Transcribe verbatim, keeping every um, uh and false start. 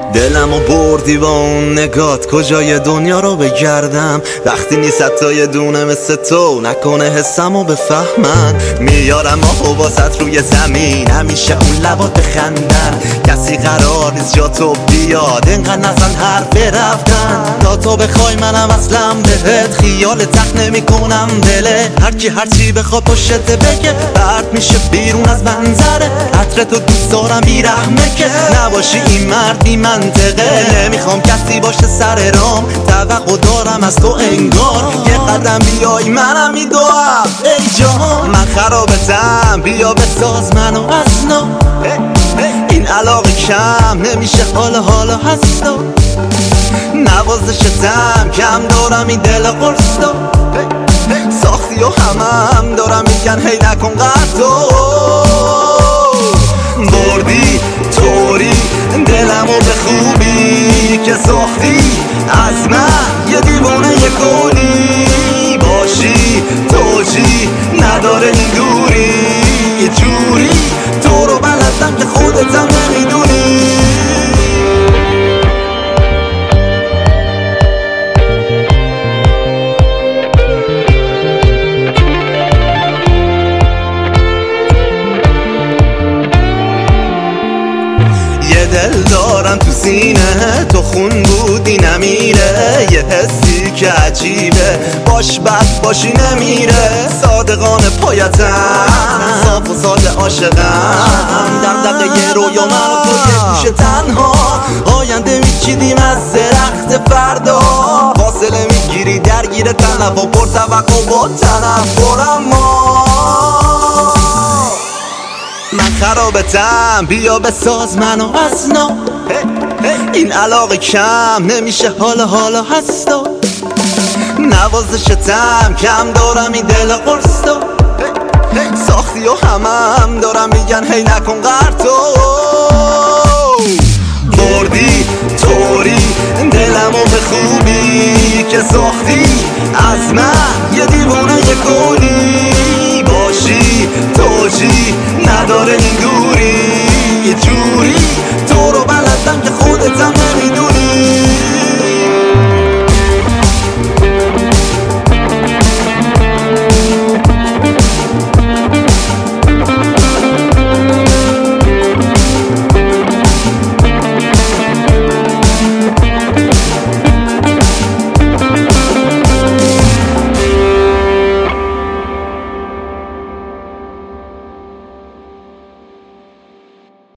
دلمو بردی با اون نگات، کجای دنیا رو بگردم وقتی نیست حتی یه دونه مثل تو نکنه حسمو بفهمن. میارم آهو واسط روی زمین، همیشه اون لبات بخندن، کسی قرار نیست جا تو بیاد، اینقدر نزن حرف رفتن. تا تو بخوای منم اصلا بهت خیال تخت نمی کنم دله، هرکی هرچی بخواد پشت بگه برد میشه بیرون از منظره. عطر تو دوست دارم بیرحمه که نباشی این مرد بی منطقه، نمیخوام کسی باشه سر رام، توقع دارم از تو انگار یه قدم بیای منم میدوام. ای جان من خرابتم، بیا بساز منو از نو، این علاقه کم نمیشه حالا حالا هستا، نوازشتم کم دارم این دل قرصا، ساختی و همه هم دارم میگن هی نکن قطع بردی طوری دلمو به خوبی که ساختی از من یه دیوانه یه گلی، باشی توجی نداره این دوری، یه جوری تو رو بلدم که خودتم نمیدونی. دل دارم تو سینه تو خون بودی نمیره، یه حسی که عجیبه باش بد باشی نمیره، صادقانه پایتم صاف و ساده عاشقم، دغدغه یه رویا من و تو یه گوشه تنها، آینده میچیدیم از درخت فردا، فاصله میگیری درگیر تنف و پر توقع با تنفرم ما. من خرابتم بیا بساز منو از نو، این علاقه کم نمیشه حالا حالا هستا، نوازشتم کم دارم این دل قرصا، ساختی و همه هم دارم میگن هی نکن قرطو بردی طوری دلمو به خوبی که ساختی